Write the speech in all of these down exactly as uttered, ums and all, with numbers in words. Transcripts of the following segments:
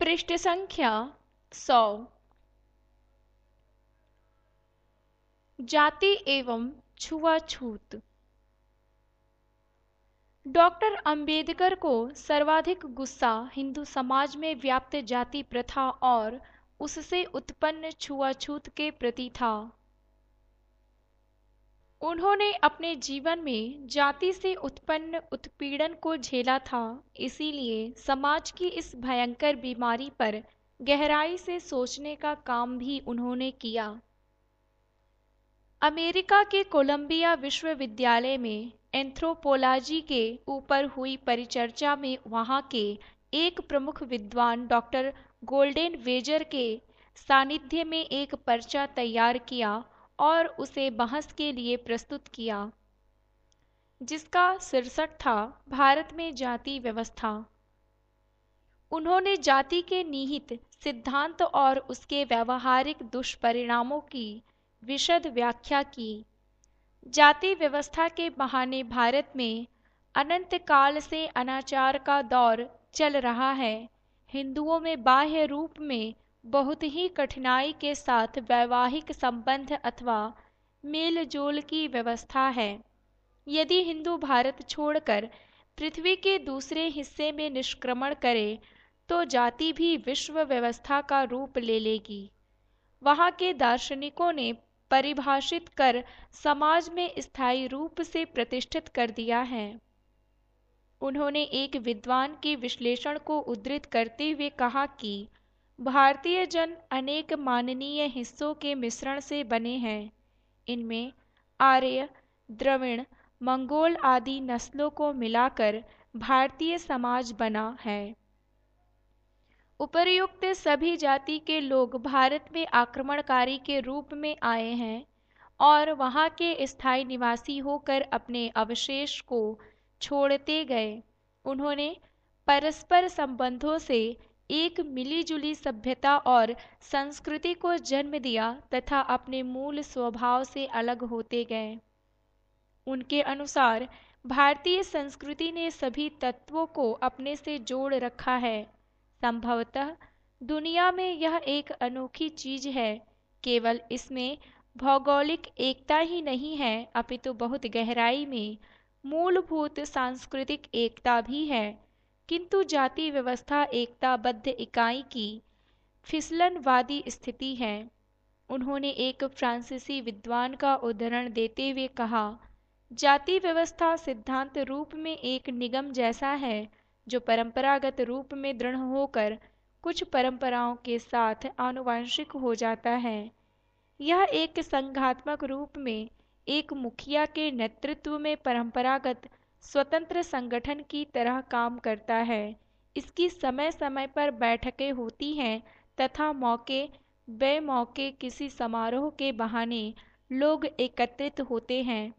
पृष्ठ संख्या सौ। जाति एवं छुआछूत। डॉक्टर अंबेडकर को सर्वाधिक गुस्सा हिंदू समाज में व्याप्त जाति प्रथा और उससे उत्पन्न छुआछूत के प्रति था। उन्होंने अपने जीवन में जाति से उत्पन्न उत्पीड़न को झेला था, इसीलिए समाज की इस भयंकर बीमारी पर गहराई से सोचने का काम भी उन्होंने किया। अमेरिका के कोलंबिया विश्वविद्यालय में एंथ्रोपोलॉजी के ऊपर हुई परिचर्चा में वहाँ के एक प्रमुख विद्वान डॉक्टर गोल्डेन वेजर के सानिध्य में एक पर्चा तैयार किया और उसे बहस के लिए प्रस्तुत किया, जिसका शीर्षक था भारत में जाति व्यवस्था। उन्होंने जाति के निहित सिद्धांत और उसके व्यावहारिक दुष्परिणामों की विशद व्याख्या की। जाति व्यवस्था के बहाने भारत में अनंत काल से अनाचार का दौर चल रहा है। हिंदुओं में बाह्य रूप में बहुत ही कठिनाई के साथ वैवाहिक संबंध अथवा मेल जोल की व्यवस्था है। यदि हिंदू भारत छोड़कर पृथ्वी के दूसरे हिस्से में निष्क्रमण करे तो जाति भी विश्व व्यवस्था का रूप ले लेगी। वहाँ के दार्शनिकों ने परिभाषित कर समाज में स्थायी रूप से प्रतिष्ठित कर दिया है। उन्होंने एक विद्वान के विश्लेषण को उद्धृत करते हुए कहा कि भारतीय जन अनेक माननीय हिस्सों के मिश्रण से बने हैं। इनमें आर्य, द्रविड़, मंगोल आदि नस्लों को मिलाकर भारतीय समाज बना है। उपर्युक्त सभी जाति के लोग भारत में आक्रमणकारी के रूप में आए हैं और वहाँ के स्थायी निवासी होकर अपने अवशेष को छोड़ते गए। उन्होंने परस्पर संबंधों से एक मिलीजुली सभ्यता और संस्कृति को जन्म दिया तथा अपने मूल स्वभाव से अलग होते गए। उनके अनुसार भारतीय संस्कृति ने सभी तत्वों को अपने से जोड़ रखा है। संभवतः दुनिया में यह एक अनोखी चीज है। केवल इसमें भौगोलिक एकता ही नहीं है, अपितु बहुत गहराई में मूलभूत सांस्कृतिक एकता भी है। किंतु जाति व्यवस्था एकताबद्ध इकाई की फिसलनवादी स्थिति है। उन्होंने एक फ्रांसीसी विद्वान का उदाहरण देते हुए कहा, जाति व्यवस्था सिद्धांत रूप में एक निगम जैसा है जो परंपरागत रूप में दृढ़ होकर कुछ परंपराओं के साथ आनुवंशिक हो जाता है। यह एक संघात्मक रूप में एक मुखिया के नेतृत्व में परंपरागत स्वतंत्र संगठन की तरह काम करता है। इसकी समय समय पर बैठकें होती हैं तथा मौके बेमौके किसी समारोह के बहाने लोग एकत्रित होते हैं।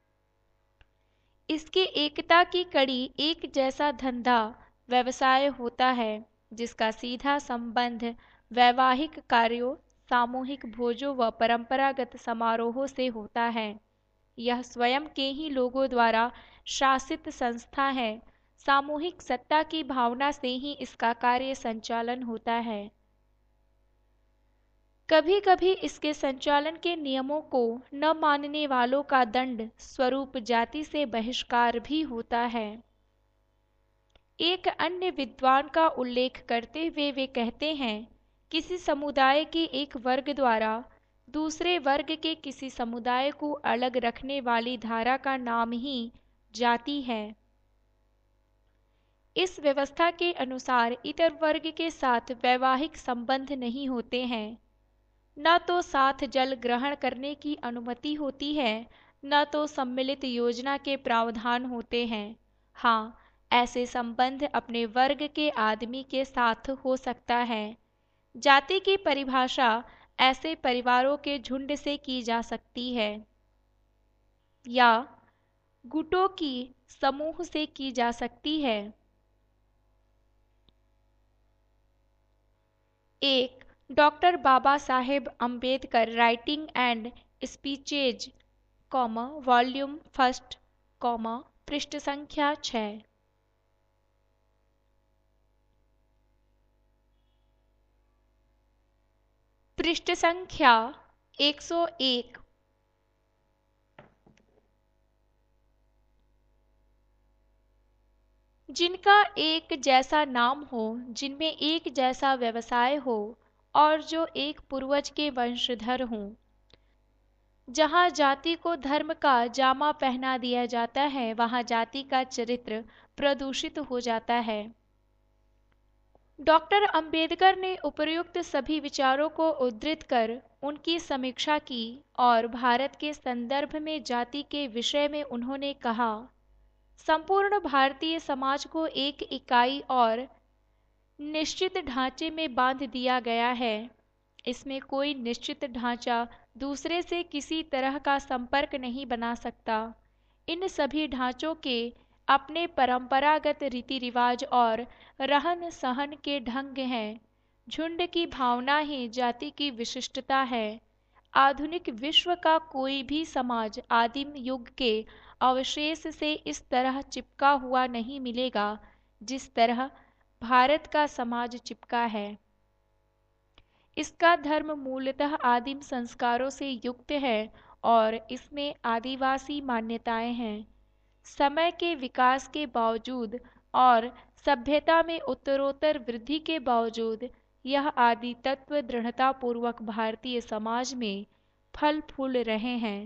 इसकी एकता की कड़ी एक जैसा धंधा व्यवसाय होता है, जिसका सीधा संबंध वैवाहिक कार्यों, सामूहिक भोजों व परंपरागत समारोहों से होता है। यह स्वयं के ही लोगों द्वारा शासित संस्था है। सामूहिक सत्ता की भावना से ही इसका कार्य संचालन होता है। कभी कभी इसके संचालन के नियमों को न मानने वालों का दंड स्वरूप जाति से बहिष्कार भी होता है। एक अन्य विद्वान का उल्लेख करते हुए वे कहते हैं, किसी समुदाय के एक वर्ग द्वारा दूसरे वर्ग के किसी समुदाय को अलग रखने वाली धारा का नाम ही जाति है। इस व्यवस्था के अनुसार इतर वर्ग के साथ वैवाहिक संबंध नहीं होते हैं, न तो साथ जल ग्रहण करने की अनुमति होती है, न तो सम्मिलित योजना के प्रावधान होते हैं। हाँ, ऐसे संबंध अपने वर्ग के आदमी के साथ हो सकता है। जाति की परिभाषा ऐसे परिवारों के झुंड से की जा सकती है या गुटों की समूह से की जा सकती है। एक doctor Baba Saheb Ambedkar writing and speeches, comma volume first, comma पृष्ठ संख्या छः। पृष्ठ संख्या एक सौ एक। जिनका एक जैसा नाम हो, जिनमें एक जैसा व्यवसाय हो और जो एक पूर्वज के वंशधर हों। जहाँ जाति को धर्म का जामा पहना दिया जाता है, वहाँ जाति का चरित्र प्रदूषित हो जाता है। डॉक्टर अंबेडकर ने उपर्युक्त सभी विचारों को उद्धृत कर उनकी समीक्षा की और भारत के संदर्भ में जाति के विषय में उन्होंने कहा, संपूर्ण भारतीय समाज को एक इकाई और निश्चित ढांचे में बांध दिया गया है। इसमें कोई निश्चित ढांचा दूसरे से किसी तरह का संपर्क नहीं बना सकता। इन सभी ढांचों के अपने परंपरागत रीति रिवाज और रहन सहन के ढंग हैं। झुंड की भावना ही जाति की विशिष्टता है। आधुनिक विश्व का कोई भी समाज आदिम युग के अवशेष से इस तरह चिपका हुआ नहीं मिलेगा जिस तरह भारत का समाज चिपका है। इसका धर्म मूलतः आदिम संस्कारों से युक्त है और इसमें आदिवासी मान्यताएं हैं। समय के विकास के बावजूद और सभ्यता में उत्तरोत्तर वृद्धि के बावजूद यह आदि तत्व दृढ़तापूर्वक भारतीय समाज में फल फूल रहे हैं।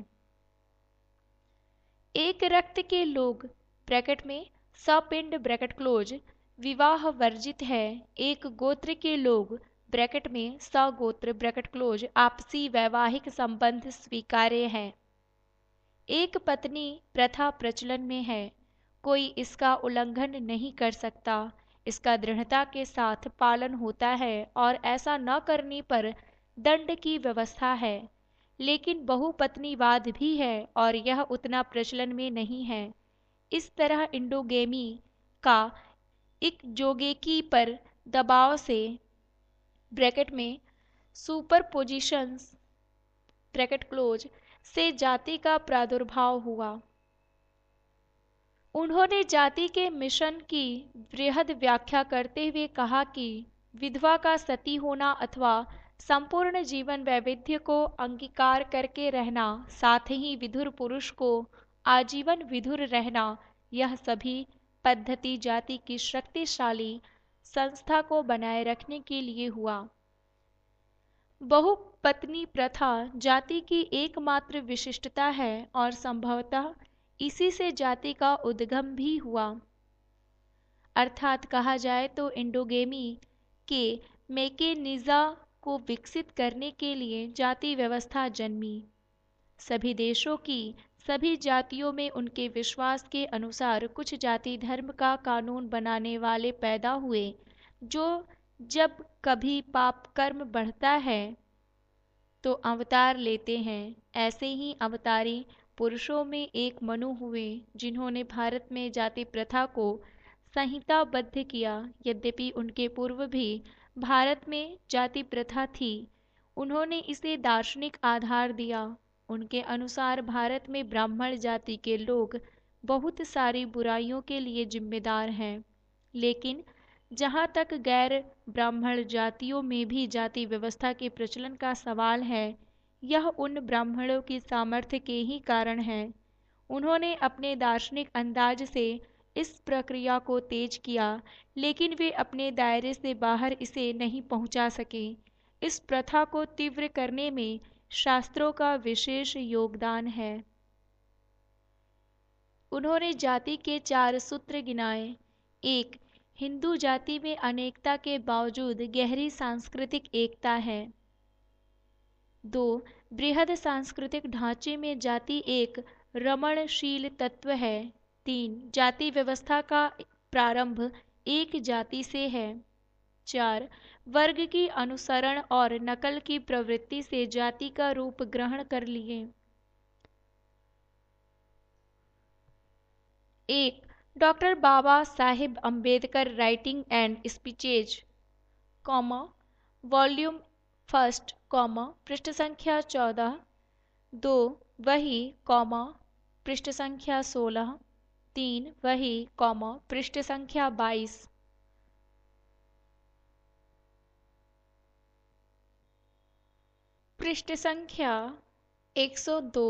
एक रक्त के लोग ब्रैकेट में सपिंड ब्रैकेट क्लोज विवाह वर्जित है। एक गोत्र के लोग ब्रैकेट में सगोत्र ब्रैकेट क्लोज आपसी वैवाहिक संबंध स्वीकार्य है। एक पत्नी प्रथा प्रचलन में है। कोई इसका उल्लंघन नहीं कर सकता। इसका दृढ़ता के साथ पालन होता है और ऐसा न करने पर दंड की व्यवस्था है। लेकिन बहुपत्नीवाद भी है और यह उतना प्रचलन में नहीं है। इस तरह इंडोगेमी का इकजोगेकी पर दबाव से ब्रैकेट में सुपरपोजिशंस ब्रैकेट क्लोज से जाति का प्रादुर्भाव हुआ। उन्होंने जाति के मिशन की वृहद व्याख्या करते हुए कहा कि विधवा का सती होना अथवा संपूर्ण जीवन वैविध्य को अंगीकार करके रहना, साथ ही विधुर पुरुष को आजीवन विधुर रहना, यह सभी पद्धति जाति की शक्तिशाली संस्था को बनाए रखने के लिए हुआ। बहुपत्नी प्रथा जाति की एकमात्र विशिष्टता है और संभवतः इसी से जाति का उद्गम भी हुआ। अर्थात कहा जाए तो इंडोगेमी के मैकेनिज़्म को विकसित करने के लिए जाति व्यवस्था जन्मी। सभी देशों की सभी जातियों में उनके विश्वास के अनुसार कुछ जाति धर्म का कानून बनाने वाले पैदा हुए, जो जब कभी पाप कर्म बढ़ता है तो अवतार लेते हैं। ऐसे ही अवतारी पुरुषों में एक मनु हुए, जिन्होंने भारत में जाति प्रथा को संहिताबद्ध किया। यद्यपि उनके पूर्व भी भारत में जाति प्रथा थी, उन्होंने इसे दार्शनिक आधार दिया। उनके अनुसार भारत में ब्राह्मण जाति के लोग बहुत सारी बुराइयों के लिए जिम्मेदार हैं, लेकिन जहाँ तक गैर ब्राह्मण जातियों में भी जाति व्यवस्था के प्रचलन का सवाल है, यह उन ब्राह्मणों की सामर्थ्य के ही कारण है। उन्होंने अपने दार्शनिक अंदाज से इस प्रक्रिया को तेज किया, लेकिन वे अपने दायरे से बाहर इसे नहीं पहुंचा सके। इस प्रथा को तीव्र करने में शास्त्रों का विशेष योगदान है। उन्होंने जाति के चार सूत्र गिनाए। एक, हिंदू जाति में अनेकता के बावजूद गहरी सांस्कृतिक एकता है। दो, बृहद सांस्कृतिक ढांचे में जाति एक रमणशील तत्व है। तीन, जाति व्यवस्था का प्रारंभ एक जाति से है। चार, वर्ग की अनुसरण और नकल की प्रवृत्ति से जाति का रूप ग्रहण कर लिए। एक, doctor Baba Sahib Ambedkar writing and speeches, comma, volume first, comma, पृष्ठ संख्या चौदह। दो, वही, कॉमा, पृष्ठ संख्या सोलह। तीन, वही, कॉमा, पृष्ठ संख्या बाईस। पृष्ठ संख्या एक सौ दो।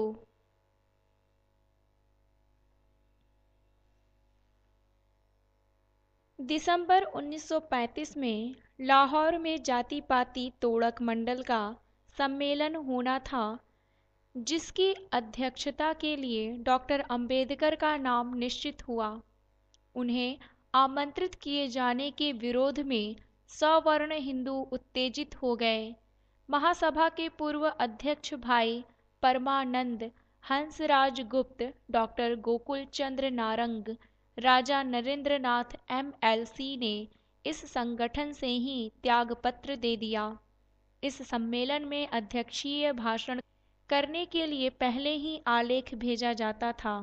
दिसंबर उन्नीस सौ पैंतीस में लाहौर में जाति पाति तोड़क मंडल का सम्मेलन होना था, जिसकी अध्यक्षता के लिए डॉक्टर अंबेडकर का नाम निश्चित हुआ। उन्हें आमंत्रित किए जाने के विरोध में सवर्ण हिंदू उत्तेजित हो गए। महासभा के पूर्व अध्यक्ष भाई Parmanand, Hansraj Gupt, doctor Gokul Chandra Narang, Raja Narendra Nath M L C ने इस संगठन से ही त्यागपत्र दे दिया। इस सम्मेलन में अध्यक्षीय भाषण करने के लिए पहले ही आलेख भेजा जाता था।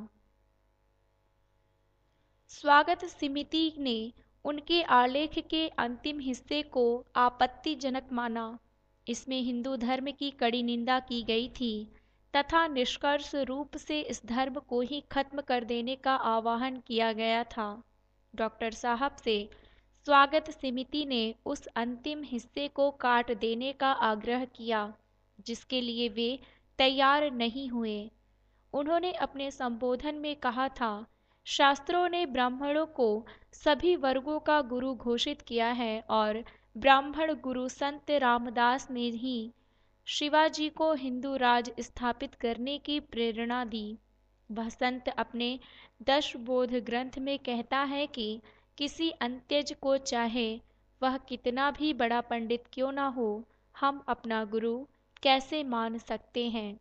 स्वागत समिति ने उनके आलेख के अंतिम हिस्से को आपत्तिजनक माना। इसमें हिंदू धर्म की कड़ी निंदा की गई थी तथा निष्कर्ष रूप से इस धर्म को ही खत्म कर देने का आह्वान किया गया था। डॉक्टर साहब से स्वागत समिति ने उस अंतिम हिस्से को काट देने का आग्रह किया, जिसके लिए वे तैयार नहीं हुए। उन्होंने अपने संबोधन में कहा था, शास्त्रों ने ब्राह्मणों को सभी वर्गों का गुरु घोषित किया है और ब्राह्मण गुरु संत रामदास ने ही शिवाजी को हिंदू राज स्थापित करने की प्रेरणा दी। वह संत अपने दश बोध ग्रंथ में कहता है कि किसी अंत्यज को चाहे वह कितना भी बड़ा पंडित क्यों ना हो, हम अपना गुरु कैसे मान सकते हैं।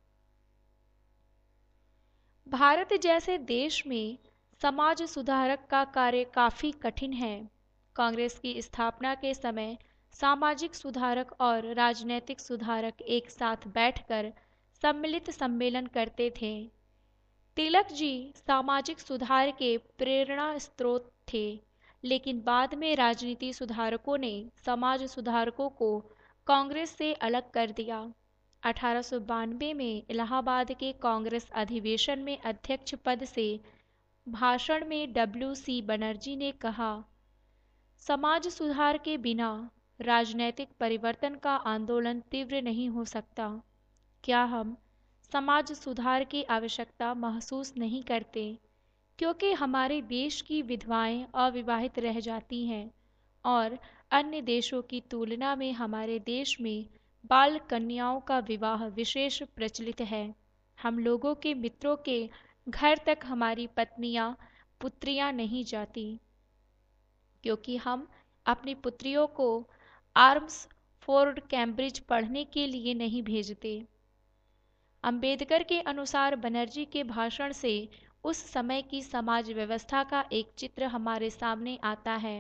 भारत जैसे देश में समाज सुधारक का कार्य काफी कठिन है। कांग्रेस की स्थापना के समय सामाजिक सुधारक और राजनैतिक सुधारक एक साथ बैठकर सम्मिलित सम्मेलन करते थे। तिलक जी सामाजिक सुधार के प्रेरणा स्रोत थे, लेकिन बाद में राजनीति सुधारकों ने समाज सुधारकों को कांग्रेस से अलग कर दिया। अठारह सौ बानवे में इलाहाबाद के कांग्रेस अधिवेशन में अध्यक्ष पद से भाषण में डब्ल्यू सी बनर्जी ने कहा, समाज सुधार के बिना राजनैतिक परिवर्तन का आंदोलन तीव्र नहीं हो सकता। क्या हम समाज सुधार की आवश्यकता महसूस नहीं करते, क्योंकि हमारे देश की विधवाएं अविवाहित रह जाती हैं और अन्य देशों की तुलना में हमारे देश में बाल कन्याओं का विवाह विशेष प्रचलित है। हम लोगों के मित्रों के घर तक हमारी पत्नियां पुत्रियां नहीं जाती, क्योंकि हम अपनी पुत्रियों को आर्म्स फोर्ड कैम्ब्रिज पढ़ने के लिए नहीं भेजते। अंबेडकर के अनुसार बनर्जी के भाषण से उस समय की समाज व्यवस्था का एक चित्र हमारे सामने आता है।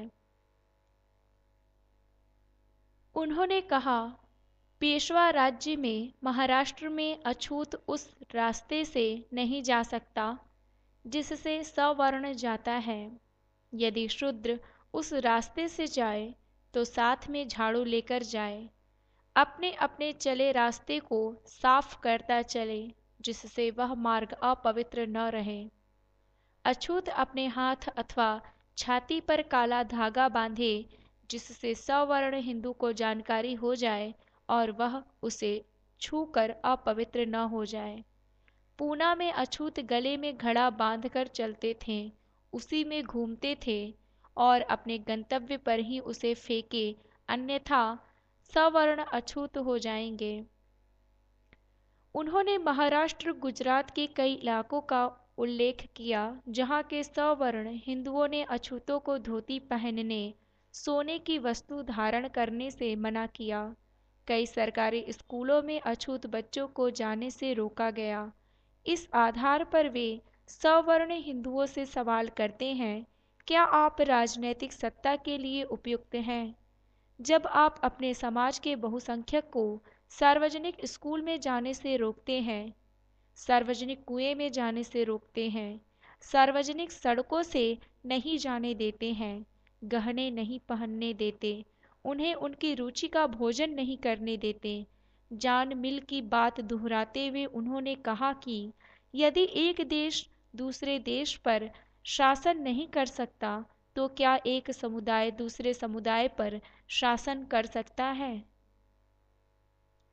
उन्होंने कहा, पेशवा राज्य में महाराष्ट्र में अछूत उस रास्ते से नहीं जा सकता जिससे सवर्ण जाता है। यदि शूद्र उस रास्ते से जाए तो साथ में झाड़ू लेकर जाए, अपने अपने चले रास्ते को साफ करता चले, जिससे वह मार्ग अपवित्र न रहे। अछूत अपने हाथ अथवा छाती पर काला धागा बांधे, जिससे सवर्ण हिंदू को जानकारी हो जाए और वह उसे छूकर अपवित्र न हो जाए। पूना में अछूत गले में घड़ा बांधकर चलते थे, उसी में घूमते थे और अपने गंतव्य पर ही उसे फेंके, अन्यथा सवर्ण अछूत हो जाएंगे। उन्होंने महाराष्ट्र, गुजरात के कई इलाकों का उल्लेख किया जहाँ के सवर्ण हिंदुओं ने अछूतों को धोती पहनने, सोने की वस्तु धारण करने से मना किया। कई सरकारी स्कूलों में अछूत बच्चों को जाने से रोका गया। इस आधार पर वे सवर्ण हिंदुओं से सवाल करते हैं, क्या आप राजनैतिक सत्ता के लिए उपयुक्त हैं? जब आप अपने समाज के बहुसंख्यक को सार्वजनिक स्कूल में जाने से रोकते हैं, सार्वजनिक कुएं में जाने से रोकते हैं, सार्वजनिक सड़कों से नहीं जाने देते हैं, गहने नहीं पहनने देते, उन्हें उनकी रुचि का भोजन नहीं करने देते, जान मिल की बात दोहराते हुए उन्होंने कहा कि यदि एक देश दूसरे देश पर शासन नहीं कर सकता, तो क्या एक समुदाय दूसरे समुदाय पर शासन कर सकता है?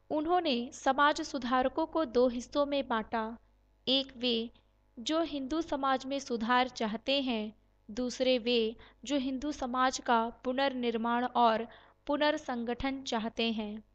उन्होंने समाज सुधारकों को दो हिस्सों में बांटा, एक वे जो हिंदू समाज में सुधार चाहते हैं, दूसरे वे जो हिंदू समाज का पुनर्निर्माण और पुनर्संगठन चाहते हैं।